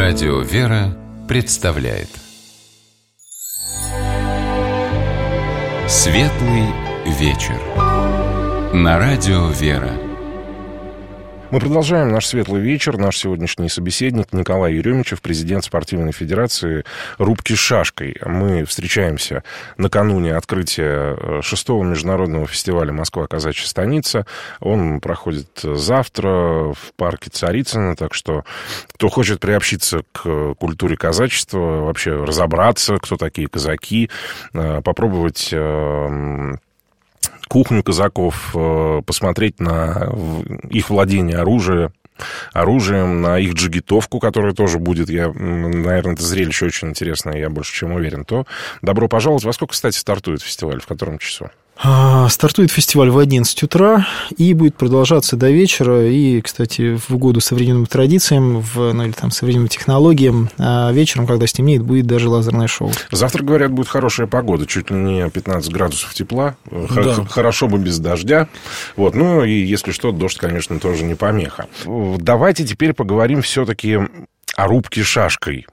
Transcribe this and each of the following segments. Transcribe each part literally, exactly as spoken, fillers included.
Радио «Вера» представляет Светлый вечер на Радио «Вера». Мы продолжаем наш светлый вечер. Наш сегодняшний собеседник Николай Еремичев, президент спортивной федерации рубки шашкой. Мы встречаемся накануне открытия шестого международного фестиваля «Москва. Казачья станица». Он проходит завтра в парке Царицына, так что кто хочет приобщиться к культуре казачества, вообще разобраться, кто такие казаки, попробовать кухню казаков, посмотреть на их владение оружием, оружием, на их джигитовку, которая тоже будет, я, наверное, это зрелище очень интересное, я больше чем уверен, то добро пожаловать. Во сколько, кстати, стартует фестиваль, в котором часу? Стартует фестиваль в одиннадцать утра и будет продолжаться до вечера. И, кстати, в угоду современным традициям, в, ну, или там современным технологиям, вечером, когда стемнеет, будет даже лазерное шоу. Завтра, говорят, будет хорошая погода, чуть ли не пятнадцать градусов тепла. Да. Хорошо бы без дождя. Вот. Ну, и если что, дождь, конечно, тоже не помеха. Давайте теперь поговорим все-таки о рубке шашкой.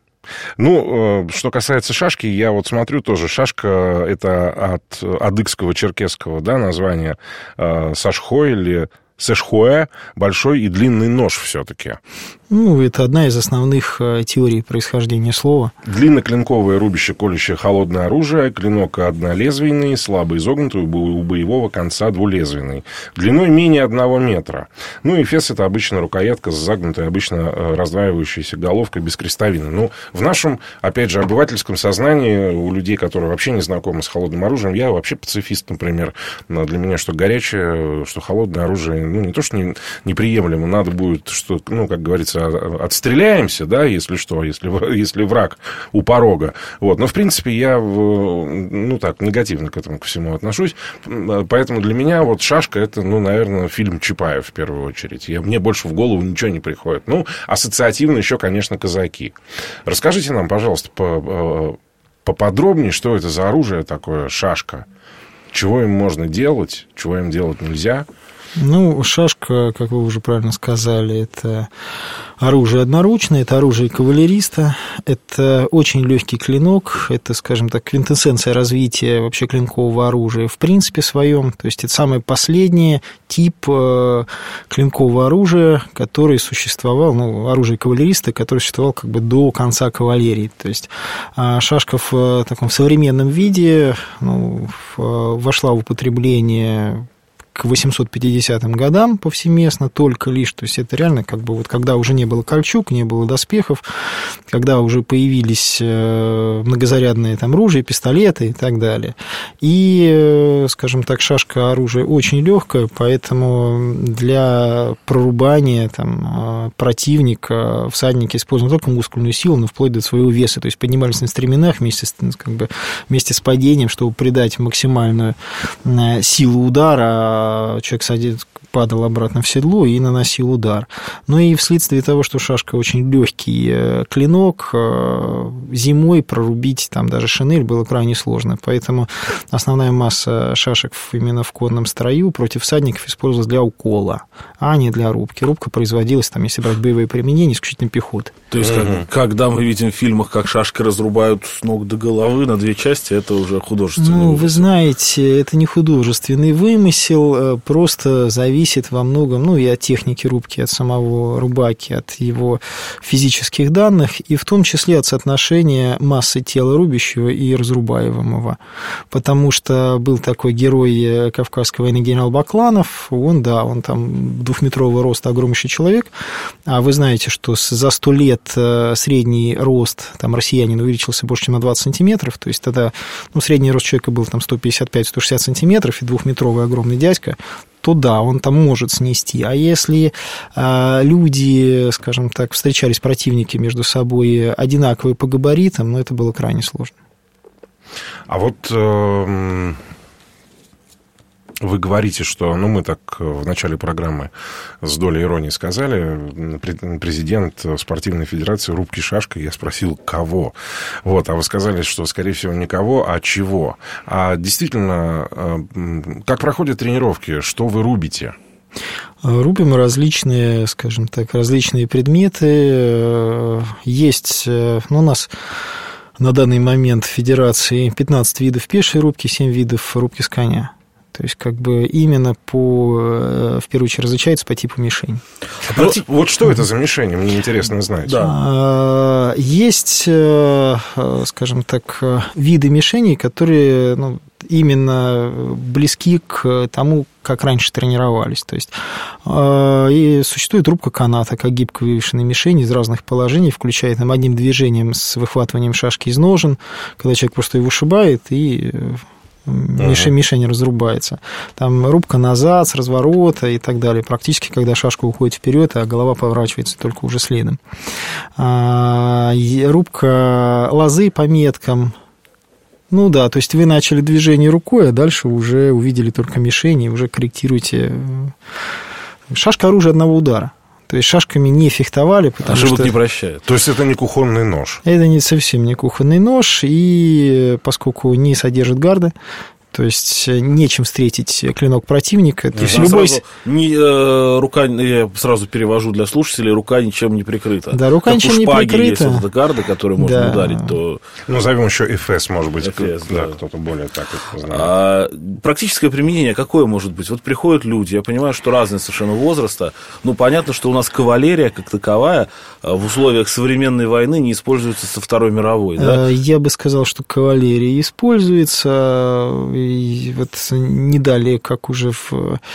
Ну, что касается шашки, я вот смотрю тоже, шашка — это от адыгского, черкесского, да, названия сашхой или сэшхоэ, большой и длинный нож все-таки. Ну, это одна из основных теорий происхождения слова. Длинноклинковое рубящее, колющее холодное оружие, клинок однолезвийный, слабо изогнутый, у боевого конца двулезвийный, длиной менее одного метра. Ну, и фес — это обычно рукоятка с загнутой, обычно раздваивающейся головкой без крестовины. Ну, в нашем, опять же, обывательском сознании, у людей, которые вообще не знакомы с холодным оружием, я вообще пацифист, например, для меня что горячее, что холодное оружие, ну, не то, что не, неприемлемо, надо будет, что, ну, как говорится, отстреляемся, да, если что, если, если враг у порога. Вот. Но, в принципе, я, ну, так, негативно к этому ко всему отношусь. Поэтому для меня вот шашка — это, ну, наверное, фильм Чапаев в первую очередь. Я, мне больше в голову ничего не приходит. Ну, ассоциативно еще, конечно, казаки. Расскажите нам, пожалуйста, по, поподробнее, что это за оружие такое, шашка. Чего им можно делать, чего им делать нельзя. Ну, шашка, как вы уже правильно сказали, это оружие одноручное, это оружие кавалериста, это очень легкий клинок, это, скажем так, квинтэссенция развития вообще клинкового оружия в принципе своем, то есть это самый последний тип клинкового оружия, который существовал, ну, оружие кавалериста, который существовал как бы до конца кавалерии, то есть шашка в таком современном виде, ну, вошла в употребление к восемьсот пятидесятым годам повсеместно только лишь, то есть это реально как бы вот когда уже не было кольчуг, не было доспехов, когда уже появились многозарядные там ружья, пистолеты и так далее. И, скажем так, шашка оружие очень легкое, поэтому для прорубания там противника всадники используют не только мускульную силу, но вплоть до своего веса, то есть поднимались на стременах вместе с, как бы, вместе с падением, чтобы придать максимальную силу удара. Человек садится, падал обратно в седло и наносил удар. Ну и вследствие того, что шашка очень легкий клинок, зимой прорубить там даже шинель было крайне сложно. Поэтому основная масса шашек именно в конном строю против всадников использовалась для укола, а не для рубки. Рубка производилась, там, если брать боевые применения, исключительно пехоты. То есть, mm-hmm. когда мы видим в фильмах, как шашки разрубают с ног до головы на две части, это уже художественный Ну, вымысел. Вы знаете, это не художественный вымысел, просто зависит во многом, ну, и от техники рубки, от самого рубаки, от его физических данных, и в том числе от соотношения массы тела рубящего и разрубаемого. Потому что был такой герой Кавказской войны генерал Бакланов, он, да, он там двухметрового роста, огромнейший человек, а вы знаете, что за сто лет средний рост там россиянина увеличился больше, чем на двадцать сантиметров, то есть тогда, ну, средний рост человека был там сто пятьдесят пять - сто шестьдесят сантиметров, и двухметровый огромный дядька, то да, он там может снести. А если э, люди, скажем так, встречались противники между собой одинаковые по габаритам, ну, это было крайне сложно. А вот э, вы говорите, что, ну, мы так в начале программы с долей иронии сказали, президент спортивной федерации рубки шашкой, я спросил, кого? Вот, а вы сказали, что, скорее всего, не кого, а чего. А действительно, как проходят тренировки, что вы рубите? Рубим различные, скажем так, различные предметы. Есть, ну, у нас на данный момент в Федерации пятнадцать видов пешей рубки, семь видов рубки с коня. То есть, как бы именно по, в первую очередь, различается по типу мишени. Ну, вот что это за мишень, мне интересно знать. Да. Есть, скажем так, виды мишеней, которые, ну, именно близки к тому, как раньше тренировались. То есть, и существует рубка каната, как гибко вывешенная мишень из разных положений, включая там одним движением с выхватыванием шашки из ножен, когда человек просто его вышибает и... Мишень, мишень разрубается. Там рубка назад, с разворота и так далее. Практически, когда шашка уходит вперед, а голова поворачивается только уже следом. Рубка лозы по меткам. Ну да, то есть вы начали движение рукой, а дальше уже увидели только мишени, уже корректируете. Шашка — оружие одного удара. То есть шашками не фехтовали, потому а что... не прощают. То есть это не кухонный нож? Это не совсем не кухонный нож, и поскольку не содержит гарда, то есть нечем встретить клинок противника. То есть любой... сразу, не, э, рука, я сразу перевожу для слушателей, рука ничем не прикрыта. Да, рука как ничем не прикрыта. Есть вот эта гарда, которую можно да. ударить, то... Ну, назовем еще эф эс, может быть, эф эс, да, да. кто-то более так это знает. А практическое применение какое может быть? Вот приходят люди, я понимаю, что разные совершенно возраста, ну, понятно, что у нас кавалерия как таковая в условиях современной войны не используется со Второй мировой, да? Я бы сказал, что кавалерия используется, и вот не далее, как уже в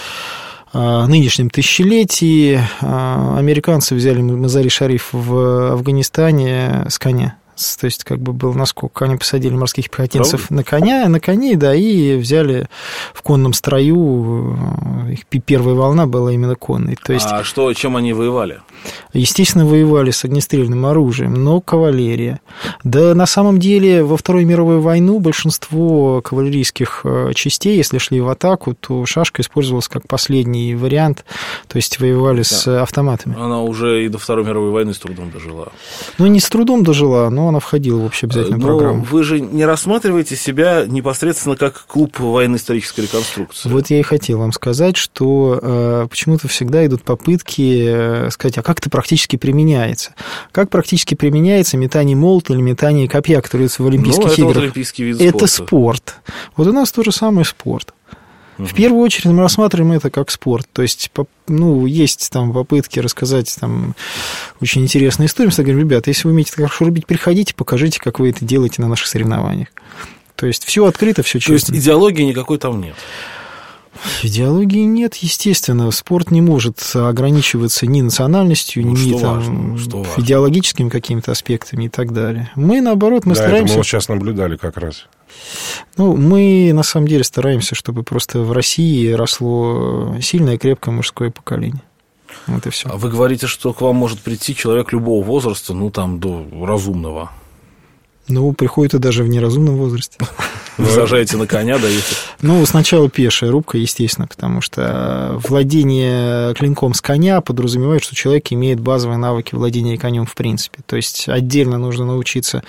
нынешнем тысячелетии, американцы взяли Мазари-Шариф в Афганистане с коня. То есть, как бы был наскок. Они посадили морских пехотинцев Правда? на коня, на коней, да, и взяли в конном строю. Их первая волна была именно конной. То есть, а что, чем они воевали? Естественно, воевали с огнестрельным оружием, но кавалерия. Да, на самом деле, во Вторую мировую войну большинство кавалерийских частей, если шли в атаку, то шашка использовалась как последний вариант, то есть воевали да. с автоматами. Она уже и до Второй мировой войны с трудом дожила. Ну, не с трудом дожила, но она входила в общеобязательную но программу. Вы же не рассматриваете себя непосредственно как клуб военно-исторической реконструкции? Вот я и хотел вам сказать, что э, почему-то всегда идут попытки э, сказать, а как это практически применяется? Как практически применяется метание молота или метание копья, которые в Олимпийских ну, это играх? Вот олимпийский вид это спорта. спорт. Вот у нас то же самое спорт. В первую очередь мы рассматриваем это как спорт. То есть, ну, есть там попытки рассказать там очень интересные истории. Мы говорим, ребята, если вы умеете хорошо рубить, приходите, покажите, как вы это делаете на наших соревнованиях. То есть, все открыто, все честно. То есть, идеологии никакой там нет? Идеологии нет, естественно. Спорт не может ограничиваться ни национальностью, ну, ни там, идеологическими какими-то аспектами и так далее. Мы, наоборот, мы да, стараемся... это мы вот сейчас наблюдали как раз. Ну, мы, на самом деле, стараемся, чтобы просто в России росло сильное, крепкое мужское поколение. Вот и все. А вы говорите, что к вам может прийти человек любого возраста, ну, там, до разумного. Ну, приходит и даже в неразумном возрасте. Вы сажаете на коня, даете? Ну, сначала пешая рубка, естественно, потому что владение клинком с коня подразумевает, что человек имеет базовые навыки владения конем в принципе. То есть, отдельно нужно научиться,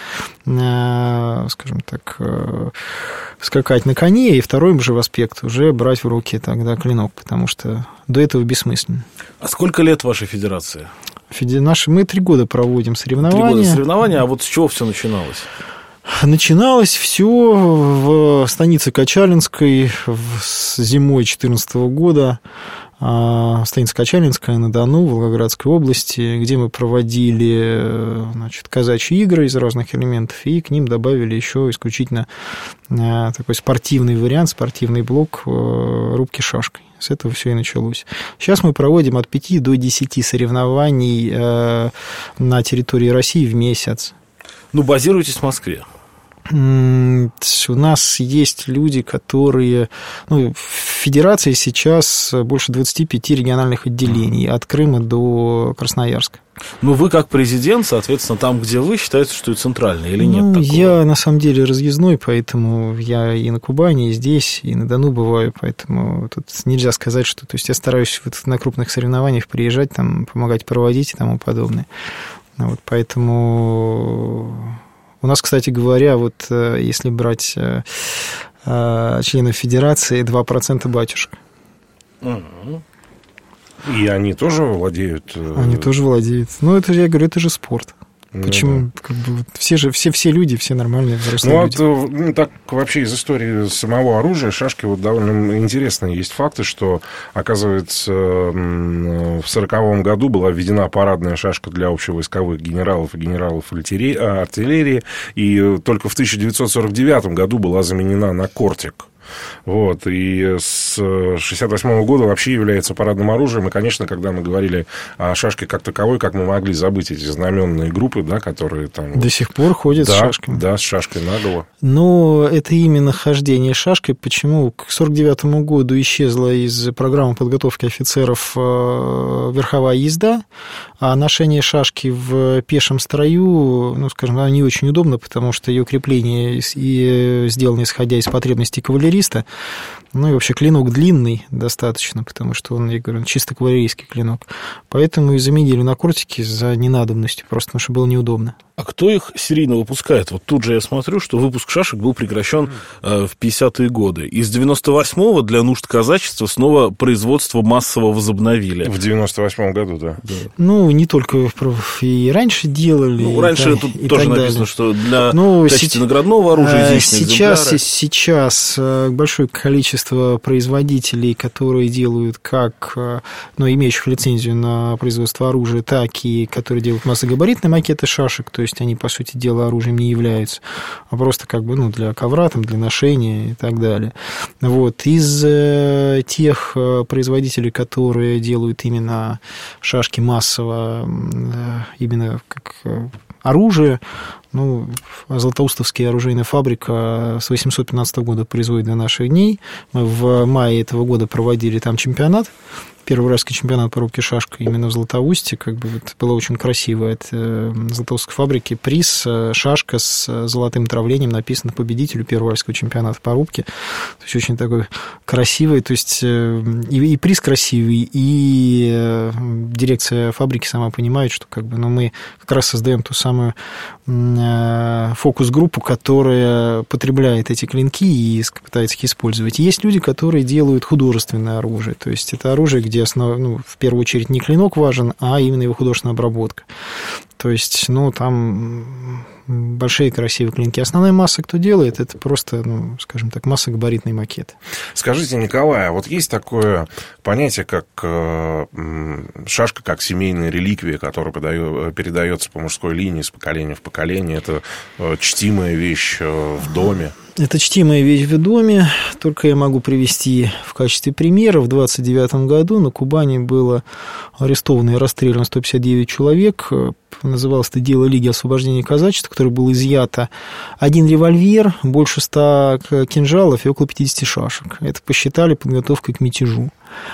скажем так, скакать на коне, и второй же аспект уже брать в руки тогда клинок, потому что до этого бессмысленно. А сколько лет вашей федерации? Наши, мы три года проводим соревнования. Три года соревнования, а вот с чего все начиналось? Начиналось все в станице Качалинской с зимой две тысячи четырнадцатого года. Станица Качалинская на Дону, Волгоградской области, где мы проводили, значит, казачьи игры из разных элементов, и к ним добавили еще исключительно такой спортивный вариант, спортивный блок рубки шашкой. С этого все и началось. Сейчас мы проводим от пяти до десяти соревнований на территории России в месяц. Ну, базируетесь в Москве? У нас есть люди, которые... Ну, в Федерации сейчас больше двадцати пяти региональных отделений, от Крыма до Красноярска. Ну, вы как президент, соответственно, там, где вы, считаете, что и центральный, или нет ну, такого? Я, на самом деле, разъездной, поэтому я и на Кубани, и здесь, и на Дону бываю, поэтому тут нельзя сказать, что... То есть я стараюсь вот на крупных соревнованиях приезжать, там, помогать проводить и тому подобное. Вот, поэтому... У нас, кстати говоря, вот если брать членов Федерации, два процента батюшек. Uh-huh. И они тоже владеют... Они тоже владеют. Ну, это, я говорю, это же спорт. Почему? Ну, да. Как бы, вот, все же, все, все люди, все нормальные взрослые ну, люди. Вот, ну, так вообще из истории самого оружия, шашки, вот довольно интересные есть факты, что, оказывается, в сороковом году была введена парадная шашка для общевойсковых генералов и генералов артиллерии, и только в тысяча девятьсот сорок девятом году была заменена на кортик. Вот, и с шестьдесят восьмого года вообще является парадным оружием. И, конечно, когда мы говорили о шашке как таковой, как мы могли забыть эти знаменные группы, да, которые там... До сих пор ходят да, с шашками. Да, с шашкой наголо. Но это именно хождение шашкой. Почему? К сорок девятому году исчезла из программы подготовки офицеров верховая езда, а ношение шашки в пешем строю, ну, скажем, она не очень удобно, потому что ее крепление и сделано исходя из потребностей кавалериста. Ну и вообще клинок длинный достаточно, потому что он, я говорю, чисто кавалерийский клинок. Поэтому и заменили на кортики за ненадобностью, просто потому что было неудобно. А кто их серийно выпускает? Вот тут же я смотрю, что выпуск шашек был прекращен э, в пятидесятые годы. И с девяносто восьмого для нужд казачества снова производство массово возобновили. В девяносто восьмом году, да. да. Ну, не только и раньше делали. Ну, раньше и, тут и тоже написано, далее. Что для ну, качества наградного оружия сейчас, сейчас большое количество производителей, которые делают как, ну, имеющих лицензию на производство оружия, так и которые делают массогабаритные макеты шашек, то есть они, по сути дела, оружием не являются, а просто как бы, ну, для ковра, там, для ношения и так далее. Вот. Из э, тех э, производителей, которые делают именно шашки массово, э, именно как э, оружие, ну, Златоустовская оружейная фабрика с восемьсот пятнадцатого года производит до наших дней. Мы в мае этого года проводили там чемпионат, первый уральский чемпионат по рубке шашкой именно в Златоусте. Как бы это было очень красиво. Это Златоустской фабрики приз, шашка с золотым травлением, написано победителю первого уральского чемпионата по рубке. То есть очень такой красивый. То есть и, и приз красивый, и дирекция фабрики сама понимает, что как бы, ну, мы как раз создаем ту самую фокус-группу, которая потребляет эти клинки и пытается их использовать. И есть люди, которые делают художественное оружие. То есть это оружие, где основ... ну, в первую очередь не клинок важен, а именно его художественная обработка. То есть, ну, там большие красивые клинки. Основная масса, кто делает, это просто, ну, скажем так, массогабаритный макет. Скажите, Николай, а вот есть такое понятие, как э, шашка, как семейная реликвия, которая подает, передается по мужской линии с поколения в поколение. Это э, чтимая вещь э, в доме. Это чтимая вещь в доме, только я могу привести в качестве примера. В двадцать девятом году на Кубани было арестовано и расстреляно сто пятьдесят девять человек. Называлось это «Дело Лиги освобождения казачества», в которой было изъято один револьвер, больше ста кинжалов и около пятидесяти шашек. Это посчитали подготовкой к мятежу.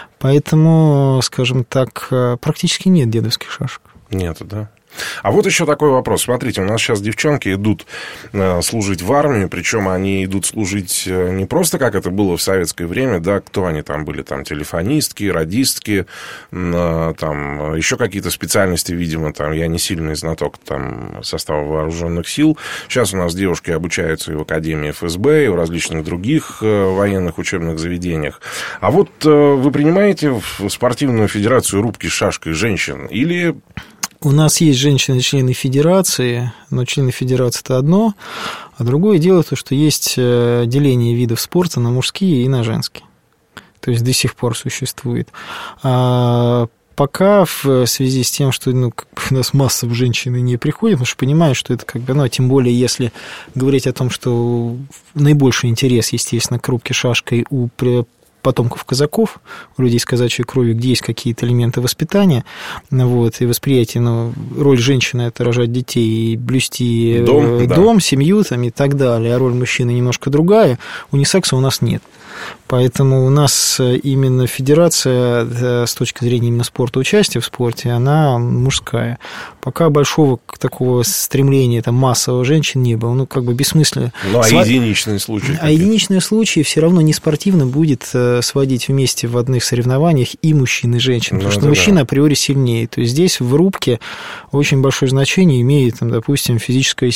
Поэтому, скажем так, практически нет дедовских шашек. Нет, да? А вот еще такой вопрос. Смотрите, у нас сейчас девчонки идут э, служить в армию, причем они идут служить не просто, как это было в советское время, да, кто они там были, там, телефонистки, радистки, э, там, еще какие-то специальности, видимо, там, я не сильный знаток там состава вооруженных сил. Сейчас у нас девушки обучаются и в Академии эф эс бэ, и в различных других э, военных учебных заведениях. А вот э, вы принимаете в спортивную федерацию рубки с шашкой женщин или... У нас есть женщины-члены федерации, но члены федерации – это одно, а другое дело то, что есть деление видов спорта на мужские и на женские. То есть до сих пор существует. А пока в связи с тем, что, ну, как бы у нас массово женщины не приходят, потому что понимают, что это как бы, ну, тем более, если говорить о том, что наибольший интерес, естественно, к рубке шашкой у потомков казаков, у людей с казачьей кровью, где есть какие-то элементы воспитания, вот, и восприятие, ну, роль женщины – это рожать детей и блюсти дом, дом да. семью там, и так далее, а роль мужчины немножко другая, унисекса у нас нет. Поэтому у нас именно федерация, с точки зрения именно спорта, участия в спорте, она мужская. Пока большого такого стремления там, массового женщин не было. Ну, как бы бессмысленно. Ну, а Сва... единичные случаи? А единичные случаи все равно не спортивно будет сводить вместе в одних соревнованиях и мужчин, и женщин, потому ну, что мужчина да. априори сильнее. То есть здесь в рубке очень большое значение имеет, там, допустим, физическая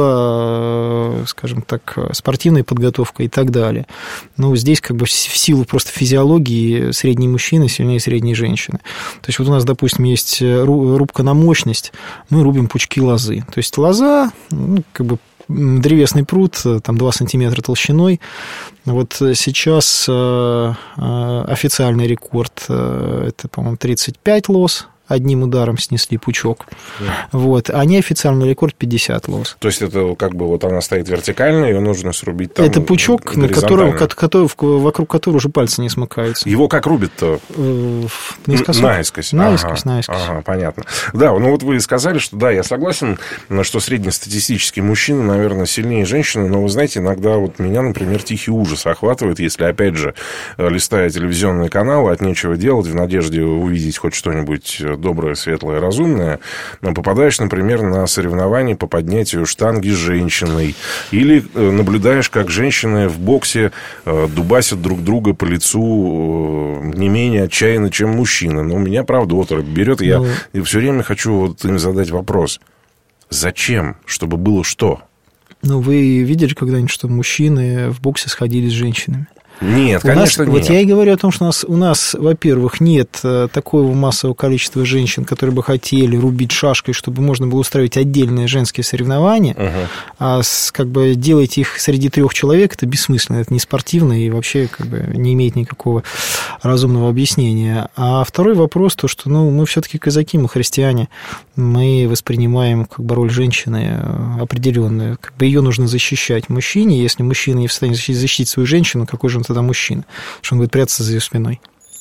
сила, скажем так, спортивная подготовка и так далее. Но здесь как бы в силу просто физиологии средний мужчина сильнее средней женщины. То есть вот у нас, допустим, есть рубка на мощность, мы рубим пучки лозы. То есть лоза, ну, как бы древесный пруд, там два сантиметра толщиной. Вот сейчас официальный рекорд – это, по-моему, тридцать пять лоз. Одним ударом снесли пучок. Да. Вот. А неофициальный рекорд пятьдесят лоз. То есть это как бы вот она стоит вертикально, ее нужно срубить там. Это пучок, на котором, который, вокруг которого уже пальцы не смыкаются. Его как рубят-то? Наискось. Наискось. Наискось, ага, наискось. Ага, понятно. Да, ну вот вы сказали, что да, я согласен, что среднестатистический мужчина, наверное, сильнее женщины, но вы знаете, иногда вот меня, например, тихий ужас охватывает, если, опять же, листая телевизионные каналы, от нечего делать, в надежде увидеть хоть что-нибудь доброе, светлое, разумное, попадаешь, например, на соревнования по поднятию штанги с женщиной, или наблюдаешь, как женщины в боксе дубасят друг друга по лицу не менее отчаянно, чем мужчины. Но у меня, правда, оторопь берет, и я ну... все время хочу вот им задать вопрос. Зачем? Чтобы было что? Ну, вы видели когда-нибудь, что мужчины в боксе сходили с женщинами? Нет, у конечно, нас, нет. Вот я и говорю о том, что у нас, у нас, во-первых, нет такого массового количества женщин, которые бы хотели рубить шашкой, чтобы можно было устраивать отдельные женские соревнования, uh-huh. а с, как бы делать их среди трех человек, это бессмысленно, это не спортивно и вообще как бы не имеет никакого разумного объяснения. А второй вопрос, то, что ну, мы все-таки казаки, мы христиане, мы воспринимаем как бы роль женщины определенную, как бы ее нужно защищать мужчине, если мужчина не в состоянии защитить, защитить свою женщину, какой же он тогда мужчина, что он будет прятаться за ее спиной.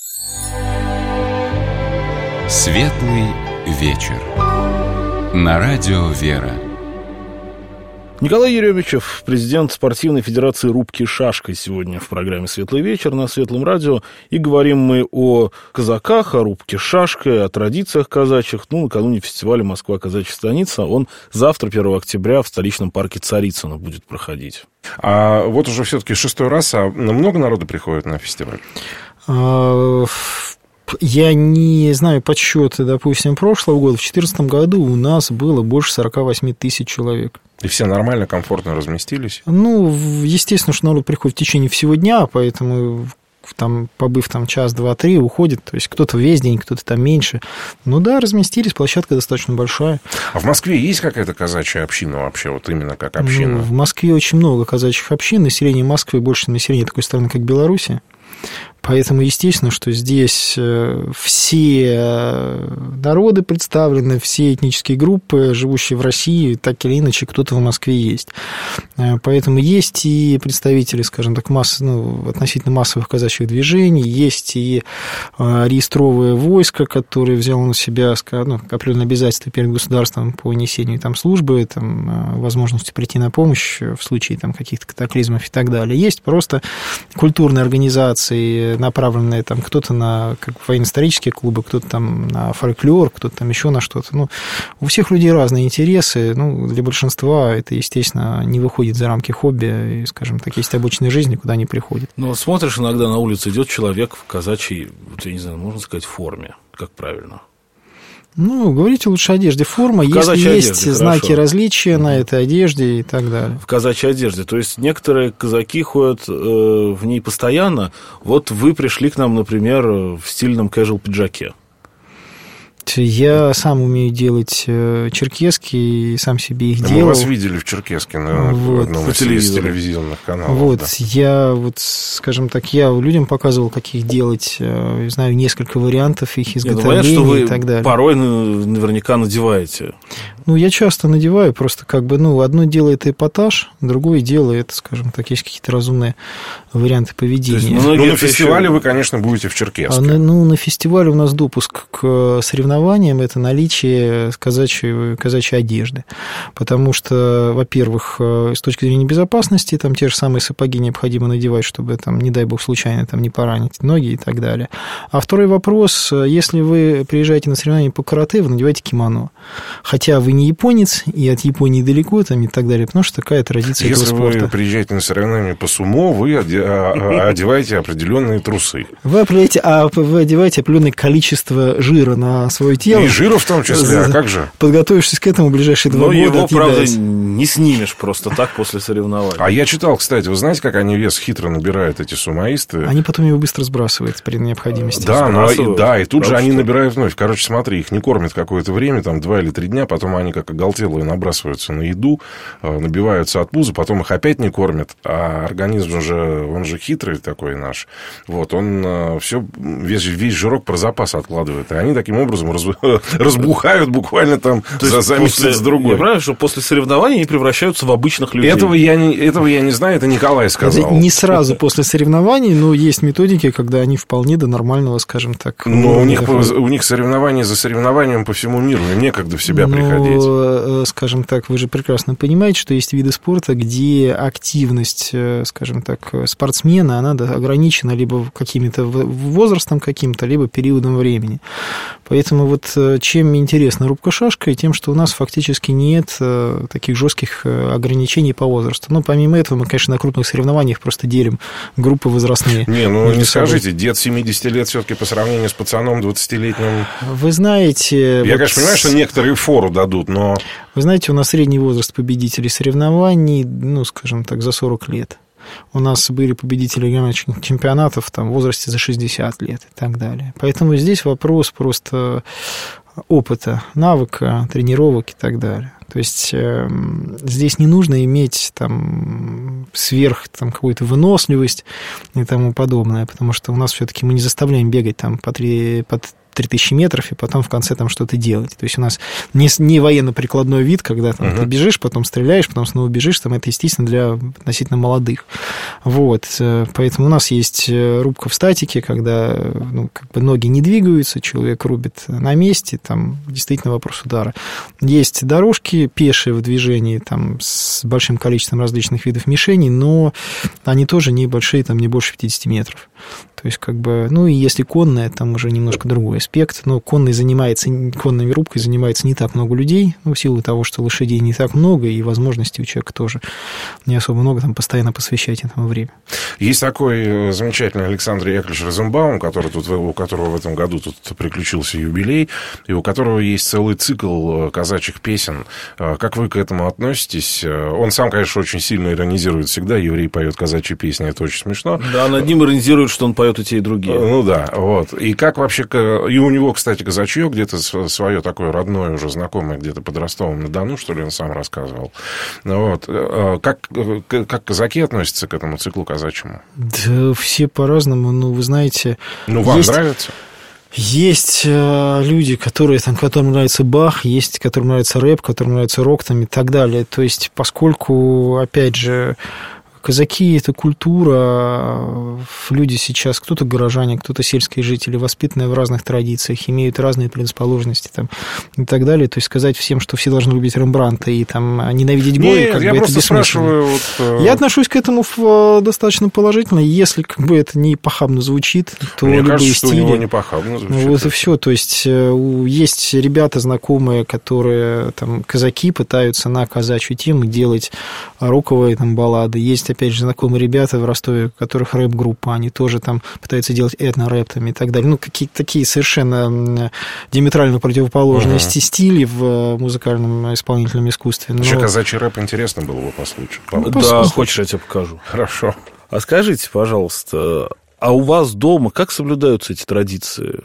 Светлый вечер. На радио «Вера». Николай Еремичев, президент спортивной федерации рубки шашкой, сегодня в программе «Светлый вечер» на Светлом радио. И говорим мы о казаках, о рубке шашкой, о традициях казачьих. Ну, накануне фестиваля «Москва. Казачья станица». Он завтра, первого октября, в столичном парке Царицыно будет проходить. А вот уже все-таки шестой раз, а много народу приходит на фестиваль? Я не знаю подсчеты, допустим, прошлого года. В две тысячи четырнадцатом году у нас было больше сорок восемь тысяч человек. И все нормально, комфортно разместились? Ну, естественно, что народ приходит в течение всего дня, поэтому там, побыв там час, два, три, уходит. То есть кто-то весь день, кто-то там меньше. Ну да, разместились, площадка достаточно большая. А в Москве есть какая-то казачья община вообще, вот именно как община? Ну, в Москве очень много казачьих общин. Население Москвы больше населения такой страны, как Белоруссия. Поэтому, естественно, что здесь все народы представлены, все этнические группы, живущие в России, так или иначе, кто-то в Москве есть. Поэтому есть и представители, скажем так, масс, ну, относительно массовых казачьих движений, есть и реестровое войско, которое взяло на себя, ну, определенные обязательства перед государством по несению там, службы, там, возможности прийти на помощь в случае там, каких-то катаклизмов и так далее. Есть просто культурные организации, направленные там кто-то на как, военно-исторические клубы, кто-то там на фольклор, кто-то там еще на что-то. Ну, у всех людей разные интересы. Ну, для большинства это, естественно, не выходит за рамки хобби. И, скажем так, есть обычная жизнь, куда они приходят. Ну, смотришь, иногда на улице идет человек в казачьей, вот, я не знаю, можно сказать, форме. Как правильно? Ну, говорите лучше о одежде. Форма, если есть одежде, знаки хорошо. Различия на этой одежде и так далее. В казачьей одежде. То есть некоторые казаки ходят э, в ней постоянно. Вот вы пришли к нам, например, в стильном casual пиджаке. Я сам умею делать черкески и сам себе их да делал. Мы вас видели в черкеске на вот. одном из телевизионных каналов. Вот, да. я вот, скажем так, я людям показывал, как их делать, знаю несколько вариантов их изготовления. Нет, ну, понятно, что вы и так далее. Порой наверняка надеваете. Ну, я часто надеваю, просто как бы, ну, одно дело это эпатаж, другое дело это, скажем так, есть какие-то разумные варианты поведения. То есть, ну, на фестивале еще... вы, конечно, будете в черкеске. А, ну, на фестивале у нас допуск к соревнованиям – это наличие казачьей, казачьей одежды. Потому что, во-первых, с точки зрения безопасности, там те же самые сапоги необходимо надевать, чтобы, там, не дай бог, случайно там, не поранить ноги и так далее. А второй вопрос, если вы приезжаете на соревнования по карате, вы надеваете кимоно. Хотя вы не японец, и от Японии далеко, там, и так далее, потому что такая традиция этого спорта. Если вы приезжаете на соревнования по сумо, вы одеваете определенные трусы. Вы одеваете, а вы одеваете определенное количество жира на свое тело. И жира в том числе, а как же? Подготовившись к этому в ближайшие два года. Но его, отъедать. правда, не снимешь просто так после соревнований. А я читал, кстати, вы знаете, как они вес хитро набирают, эти сумоисты? Они потом его быстро сбрасывают при необходимости. Да, но, и, да, и тут Потому же они что... набирают вновь. Короче, смотри, их не кормят какое-то время, там, два или три дня, потом они, как оголтелые, набрасываются на еду, набиваются от пуза, потом их опять не кормят, а организм же, он же хитрый такой наш, вот, он все, весь, весь жирок про запас откладывает, и они таким образом раз, разбухают буквально там за, за месяц-другой. Я понимаю, что после соревнований они превращаются в обычных людей. Этого я не, этого я не знаю, это Николай сказал. Это не сразу после соревнований, но есть методики, когда они вполне до нормального, скажем так. Но у них, у них соревнования за соревнованием по всему миру, и некогда в себя но, приходить. Скажем так, вы же прекрасно понимаете, что есть виды спорта, где активность, скажем так, спортсмена, она ограничена либо каким-то возрастом каким-то, либо периодом времени. Поэтому вот чем интересна рубка шашкой, тем, что у нас фактически нет таких жестких ограничений по возрасту. Ну, помимо этого, мы, конечно, на крупных соревнованиях просто делим группы возрастные. Не, ну не скажите, дед семидесяти лет все-таки по сравнению с пацаном двадцатилетним... Вы знаете... Я, вот... конечно, понимаю, что некоторые фору дадут, но... Вы знаете, у нас средний возраст победителей соревнований, ну, скажем так, за сорок лет. У нас были победители региональных чемпионатов там, в возрасте за шестьдесят лет и так далее. Поэтому здесь вопрос просто опыта, навыка, тренировок и так далее. То есть э, здесь не нужно иметь там, сверх там, какую-то выносливость и тому подобное, потому что у нас все-таки мы не заставляем бегать там, по три... по три тысячи метров, и потом в конце там что-то делать. То есть у нас не, не военно-прикладной вид, когда там, uh-huh. ты бежишь, потом стреляешь, потом снова бежишь, там, это, естественно, для относительно молодых. Вот. Поэтому у нас есть рубка в статике, когда ну, как бы ноги не двигаются, человек рубит на месте, там действительно вопрос удара. Есть дорожки пешие в движении там, с большим количеством различных видов мишеней, но они тоже небольшие, там, не больше пятидесяти метров. То есть, как бы, ну, и если конная, там уже немножко другой аспект, но конной занимается, конной рубкой занимается не так много людей, ну, в силу того, что лошадей не так много, и возможностей у человека тоже не особо много, там, постоянно посвящать этому время. Есть такой замечательный Александр Яковлевич Розенбаум, который тут, у которого в этом году тут приключился юбилей, и у которого есть целый цикл казачьих песен. Как вы к этому относитесь? Он сам, конечно, очень сильно иронизирует всегда, еврей поет казачьи песни, это очень смешно. Да, над ним иронизируют, что он поет и те, и другие. Ну да, вот. И как вообще... И у него, кстати, казачье где-то свое такое родное, уже знакомое, где-то под Ростовом-на-Дону, что ли, он сам рассказывал. Вот. Как, как казаки относятся к этому циклу казачьему? Да все по-разному, ну, вы знаете... Ну, вам есть... нравится? Есть э, люди, которые, там, которым нравится Бах, есть, которым нравится рэп, которым нравится рок там, и так далее. То есть, поскольку, опять же, казаки – это культура, люди сейчас, кто-то горожане, кто-то сельские жители, воспитанные в разных традициях, имеют разные предрасположенности там, и так далее. То есть сказать всем, что все должны любить Рембрандта и там, ненавидеть Гоя, как я бы просто это бессмысленно. Вот... Я отношусь к этому в, достаточно положительно. Если как бы это не похабно звучит, то Мне любые кажется, стили... что у него не похабно звучит. Вот и все. То есть есть ребята знакомые, которые там казаки пытаются на казачью тему делать роковые там баллады. Есть опять же, знакомые ребята в Ростове, у которых рэп-группа, они тоже там пытаются делать этно-рэп там, и так далее. Ну, какие-то такие совершенно диаметрально противоположные uh-huh. стили в музыкальном исполнительном искусстве. Но... Еще казачий рэп интересно было бы послушать. Ну, да, хочешь, я тебе покажу. Хорошо. А скажите, пожалуйста, а у вас дома как соблюдаются эти традиции?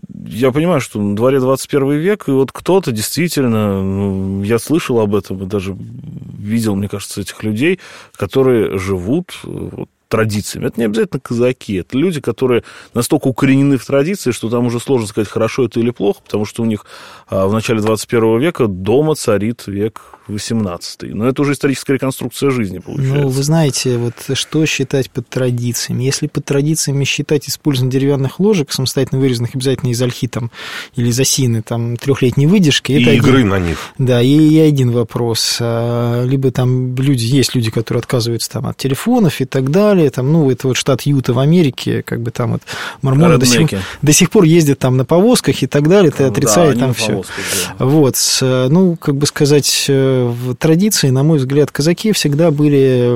Я понимаю, что на дворе двадцать первый век, и вот кто-то действительно, ну, я слышал об этом, и даже видел, мне кажется, этих людей, которые живут вот, традициями. Это не обязательно казаки, это люди, которые настолько укоренены в традиции, что там уже сложно сказать, хорошо это или плохо, потому что у них а, в начале двадцать первого века дома царит век восемнадцатый. Но это уже историческая реконструкция жизни, получается. Ну, вы знаете, вот что считать под традициями? Если под традициями считать использование деревянных ложек, самостоятельно вырезанных обязательно из ольхи там, или из осины, там, трехлетней выдержки... И это игры один, на них. Да, и, и один вопрос. Либо там люди, есть люди, которые отказываются там, от телефонов и так далее, далее. Там, ну, это вот штат Юта в Америке, как бы там вот мормоны до сих, до сих пор ездят там на повозках и так далее, ты отрицаешь да, там все. Да. Вот, ну, как бы сказать, в традиции, на мой взгляд, казаки всегда были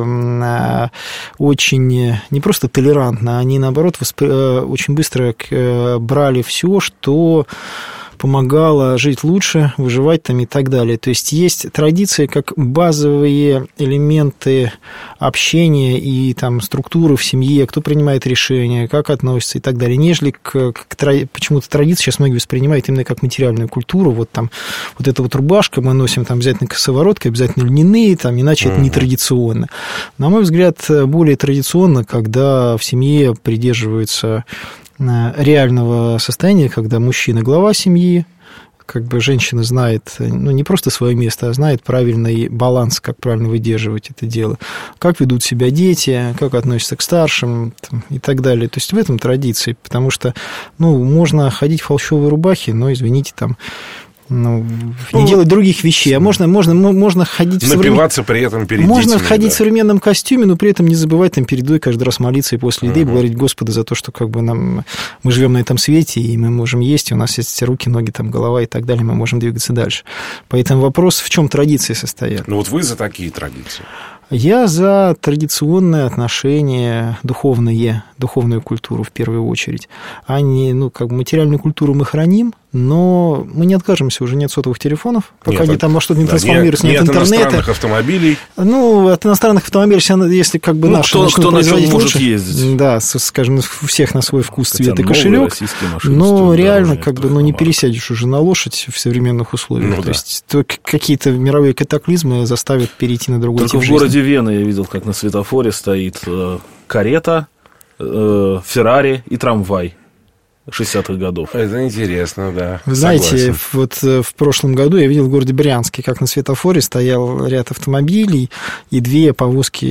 очень не просто толерантны, они, наоборот, воспри... очень быстро брали все, что помогало жить лучше, выживать там и так далее. То есть есть традиции как базовые элементы общения и там структуры в семье, кто принимает решения, как относится и так далее, нежели к, к почему-то традиции сейчас многие воспринимают именно как материальную культуру. Вот там вот эта вот рубашка мы носим там обязательно косоворотки, обязательно льняные, там, иначе mm-hmm. это нетрадиционно. На мой взгляд, более традиционно, когда в семье придерживаются реального состояния, когда мужчина глава семьи, как бы женщина знает, ну, не просто свое место, а знает правильный баланс, как правильно выдерживать это дело, как ведут себя дети, как относятся к старшим там, и так далее. То есть в этом традиции, потому что, ну, можно ходить в фальшивой рубахе, но, извините, там, ну, не ну, делать других вещей, а можно, можно, можно ходить в напиваться современ... при этом перед можно детьми, ходить да. в современном костюме, но при этом не забывать там перед едой каждый раз молиться и после еды uh-huh. благодарить Господа за то, что как бы нам мы живем на этом свете, и мы можем есть, и у нас есть руки, ноги, там, голова и так далее, мы можем двигаться дальше. Поэтому вопрос, в чем традиции состоят. Ну вот вы за такие традиции. Я за традиционное отношение, духовное, духовную культуру в первую очередь. А не, ну, как бы материальную культуру мы храним, но мы не откажемся уже не от сотовых телефонов, пока нет, они там во что-то не да, трансформируются, нет, нет от интернета. От иностранных автомобилей. Ну, от иностранных автомобилей, если как бы ну, наши кто, начнут кто производить может лучше, ездить. Да, скажем, у всех на свой вкус, хотя цвет и кошелек, но реально как бы ну, не пересядешь уже на лошадь в современных условиях. Ну, то да. есть то, какие-то мировые катаклизмы заставят перейти на другой Только тип в жизни. городе Вена я видел, как на светофоре стоит э, карета, э, Феррари и трамвай шестидесятых годов. Это интересно, да. Вы знаете, вот в прошлом году я видел в городе Брянске, как на светофоре стоял ряд автомобилей и две повозки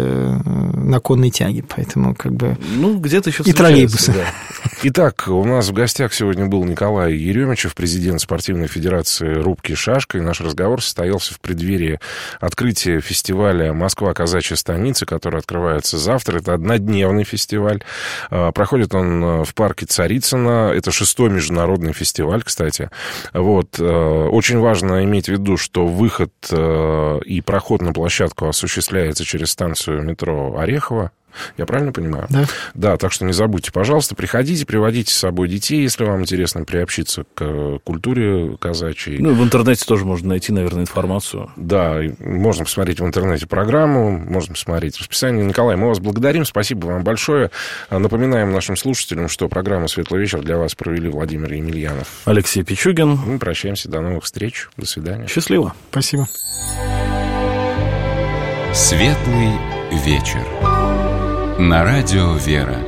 на конной тяге, поэтому как бы... Ну, где-то еще и троллейбусы. Да. Итак, у нас в гостях сегодня был Николай Еремичев, президент спортивной федерации рубки шашкой. Наш разговор состоялся в преддверии открытия фестиваля «Москва. Казачья станица», который открывается завтра. Это однодневный фестиваль. Проходит он в парке Царицы. Это шестой международный фестиваль, кстати. Вот. Очень важно иметь в виду, что выход и проход на площадку осуществляется через станцию метро Орехово. Я правильно понимаю? Да. Да, так что не забудьте, пожалуйста, приходите, приводите с собой детей, если вам интересно приобщиться к культуре казачьей. Ну, в интернете тоже можно найти, наверное, информацию. Да, можно посмотреть в интернете программу, можно посмотреть расписание. Николай, мы вас благодарим, спасибо вам большое. Напоминаем нашим слушателям, что программу «Светлый вечер» для вас провели Владимир Емельянов, Алексей Пичугин. Мы прощаемся, до новых встреч, до свидания. Счастливо. Спасибо. «Светлый вечер» на радио «Вера».